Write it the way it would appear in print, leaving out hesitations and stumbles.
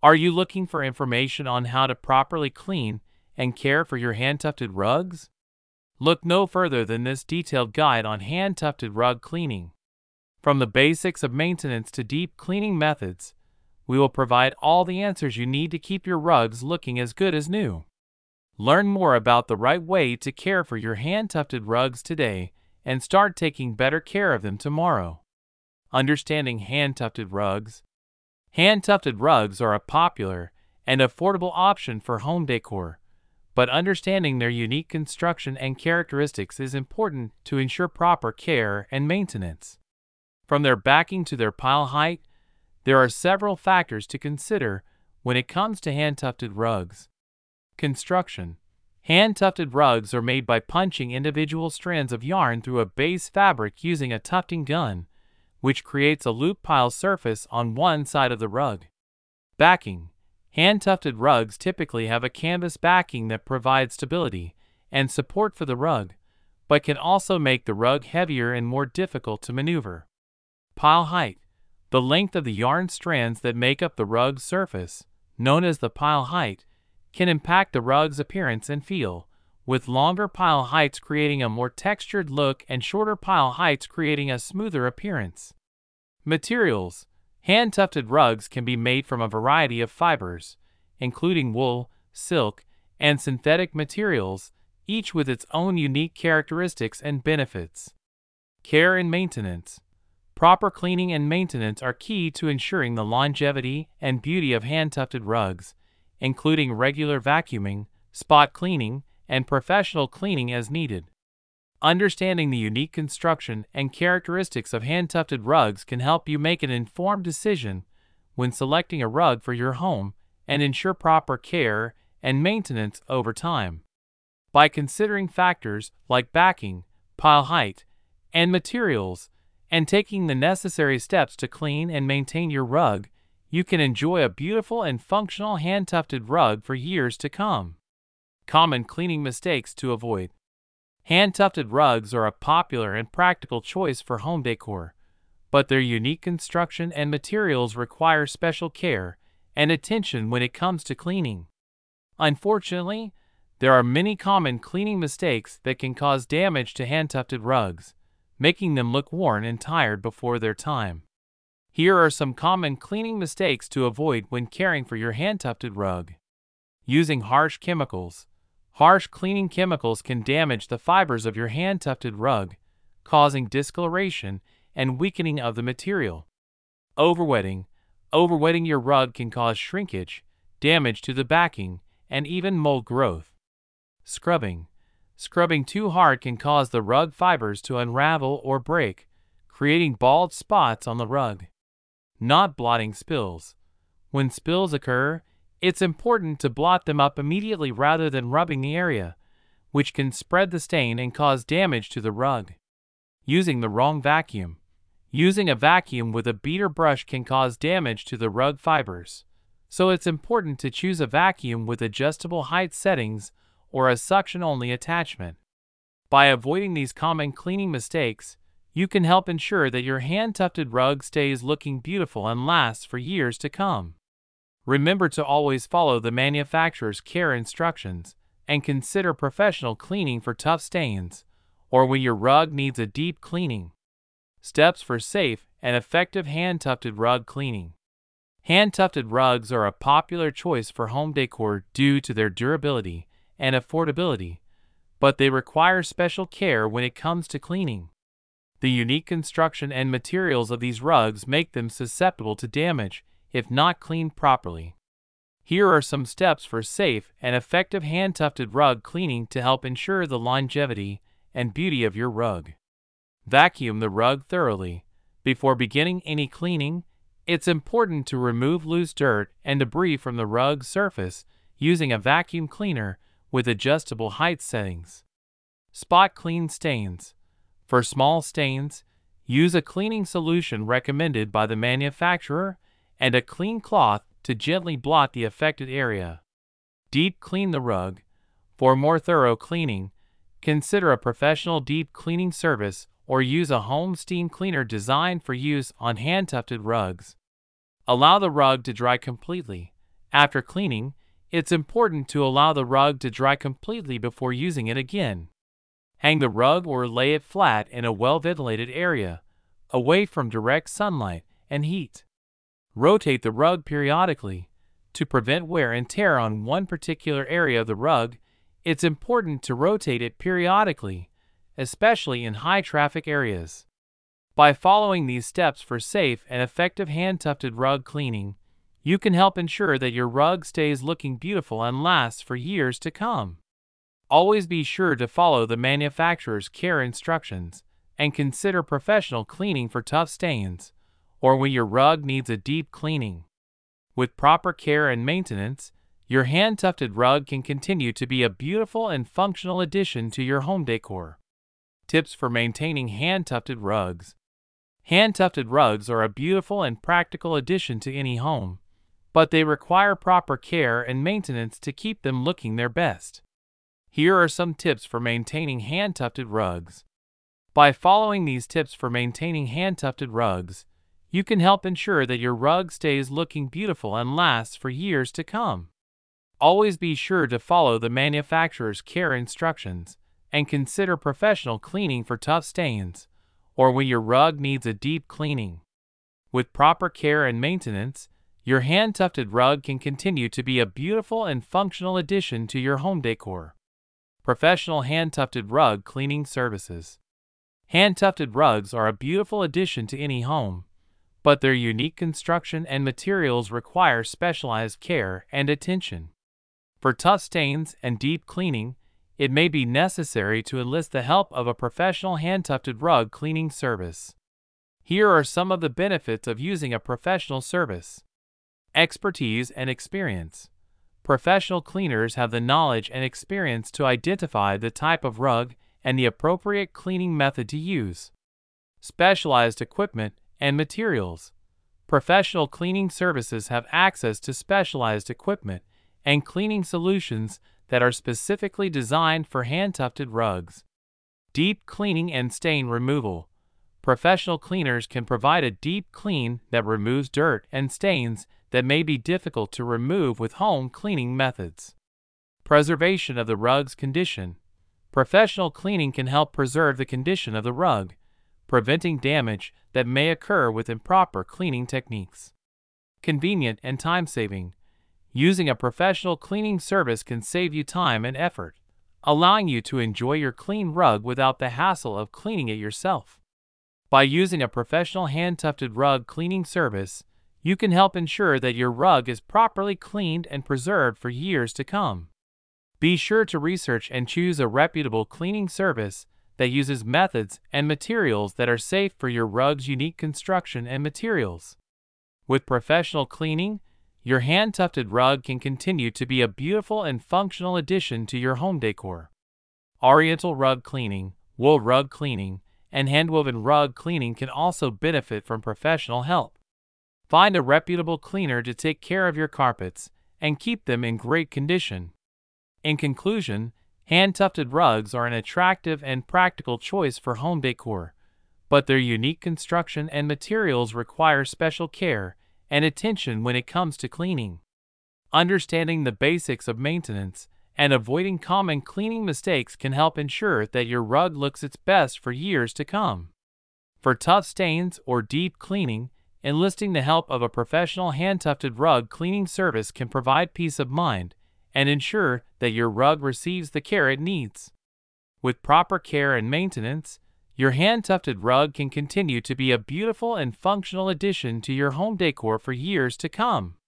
Are you looking for information on how to properly clean and care for your hand-tufted rugs? Look no further than this detailed guide on hand-tufted rug cleaning. From the basics of maintenance to deep cleaning methods, we will provide all the answers you need to keep your rugs looking as good as new. Learn more about the right way to care for your hand-tufted rugs today and start taking better care of them tomorrow. Understanding hand-tufted rugs. Hand-tufted rugs are a popular and affordable option for home decor, but understanding their unique construction and characteristics is important to ensure proper care and maintenance. From their backing to their pile height, there are several factors to consider when it comes to hand-tufted rugs. Construction. Hand-tufted rugs are made by punching individual strands of yarn through a base fabric using a tufting gun, which creates a loop pile surface on one side of the rug. Backing. Hand-tufted rugs typically have a canvas backing that provides stability and support for the rug, but can also make the rug heavier and more difficult to maneuver. Pile height. The length of the yarn strands that make up the rug's surface, known as the pile height, can impact the rug's appearance and feel, with longer pile heights creating a more textured look and shorter pile heights creating a smoother appearance. Materials. Hand-tufted rugs can be made from a variety of fibers, including wool, silk, and synthetic materials, each with its own unique characteristics and benefits. Care and maintenance. Proper cleaning and maintenance are key to ensuring the longevity and beauty of hand-tufted rugs, including regular vacuuming, spot cleaning, and professional cleaning as needed. Understanding the unique construction and characteristics of hand-tufted rugs can help you make an informed decision when selecting a rug for your home and ensure proper care and maintenance over time. By considering factors like backing, pile height, and materials, and taking the necessary steps to clean and maintain your rug, you can enjoy a beautiful and functional hand-tufted rug for years to come. Common cleaning mistakes to avoid. Hand-tufted rugs are a popular and practical choice for home decor, but their unique construction and materials require special care and attention when it comes to cleaning. Unfortunately, there are many common cleaning mistakes that can cause damage to hand-tufted rugs, making them look worn and tired before their time. Here are some common cleaning mistakes to avoid when caring for your hand-tufted rug. Using harsh chemicals. Harsh cleaning chemicals can damage the fibers of your hand-tufted rug, causing discoloration and weakening of the material. Overwetting. Overwetting your rug can cause shrinkage, damage to the backing, and even mold growth. Scrubbing. Scrubbing too hard can cause the rug fibers to unravel or break, creating bald spots on the rug. Not blotting spills. When spills occur, it's important to blot them up immediately rather than rubbing the area, which can spread the stain and cause damage to the rug. Using the wrong vacuum. Using a vacuum with a beater brush can cause damage to the rug fibers, so it's important to choose a vacuum with adjustable height settings or a suction-only attachment. By avoiding these common cleaning mistakes, you can help ensure that your hand-tufted rug stays looking beautiful and lasts for years to come. Remember to always follow the manufacturer's care instructions and consider professional cleaning for tough stains or when your rug needs a deep cleaning. Steps for safe and effective hand-tufted rug cleaning. Hand-tufted rugs are a popular choice for home decor due to their durability and affordability, but they require special care when it comes to cleaning. The unique construction and materials of these rugs make them susceptible to damage if not cleaned properly. Here are some steps for safe and effective hand-tufted rug cleaning to help ensure the longevity and beauty of your rug. Vacuum the rug thoroughly. Before beginning any cleaning, it's important to remove loose dirt and debris from the rug's surface using a vacuum cleaner with adjustable height settings. Spot clean stains. For small stains, use a cleaning solution recommended by the manufacturer and a clean cloth to gently blot the affected area. Deep clean the rug. For more thorough cleaning, consider a professional deep cleaning service or use a home steam cleaner designed for use on hand-tufted rugs. Allow the rug to dry completely, After cleaning, it's important to allow the rug to dry completely before using it again. Hang the rug or lay it flat in a well-ventilated area, away from direct sunlight and heat. Rotate the rug periodically. To prevent wear and tear on one particular area of the rug, it's important to rotate it periodically, especially in high-traffic areas. By following these steps for safe and effective hand-tufted rug cleaning, you can help ensure that your rug stays looking beautiful and lasts for years to come. Always be sure to follow the manufacturer's care instructions and consider professional cleaning for tough stains or when your rug needs a deep cleaning. With proper care and maintenance, your hand-tufted rug can continue to be a beautiful and functional addition to your home decor. Tips for maintaining hand-tufted rugs. Hand-tufted rugs are a beautiful and practical addition to any home, but they require proper care and maintenance to keep them looking their best. Here are some tips for maintaining hand-tufted rugs. By following these tips for maintaining hand-tufted rugs, you can help ensure that your rug stays looking beautiful and lasts for years to come. Always be sure to follow the manufacturer's care instructions and consider professional cleaning for tough stains or when your rug needs a deep cleaning. With proper care and maintenance, your hand-tufted rug can continue to be a beautiful and functional addition to your home decor. Professional hand-tufted rug cleaning services. Hand-tufted rugs are a beautiful addition to any home, but their unique construction and materials require specialized care and attention. For tough stains and deep cleaning, it may be necessary to enlist the help of a professional hand-tufted rug cleaning service. Here are some of the benefits of using a professional service. Expertise and experience. Professional cleaners have the knowledge and experience to identify the type of rug and the appropriate cleaning method to use. Specialized equipment and materials. Professional cleaning services have access to specialized equipment and cleaning solutions that are specifically designed for hand-tufted rugs. Deep cleaning and stain removal. Professional cleaners can provide a deep clean that removes dirt and stains that may be difficult to remove with home cleaning methods. Preservation of the rug's condition. Professional cleaning can help preserve the condition of the rug, preventing damage that may occur with improper cleaning techniques. Convenient and time-saving. Using a professional cleaning service can save you time and effort, allowing you to enjoy your clean rug without the hassle of cleaning it yourself. By using a professional hand-tufted rug cleaning service, you can help ensure that your rug is properly cleaned and preserved for years to come. Be sure to research and choose a reputable cleaning service that uses methods and materials that are safe for your rug's unique construction and materials. With professional cleaning, your hand-tufted rug can continue to be a beautiful and functional addition to your home decor. Oriental rug cleaning, wool rug cleaning, and handwoven rug cleaning can also benefit from professional help. Find a reputable cleaner to take care of your carpets and keep them in great condition. In conclusion, hand-tufted rugs are an attractive and practical choice for home decor, but their unique construction and materials require special care and attention when it comes to cleaning. Understanding the basics of maintenance and avoiding common cleaning mistakes can help ensure that your rug looks its best for years to come. For tough stains or deep cleaning, enlisting the help of a professional hand-tufted rug cleaning service can provide peace of mind and ensure that your rug receives the care it needs. With proper care and maintenance, your hand-tufted rug can continue to be a beautiful and functional addition to your home decor for years to come.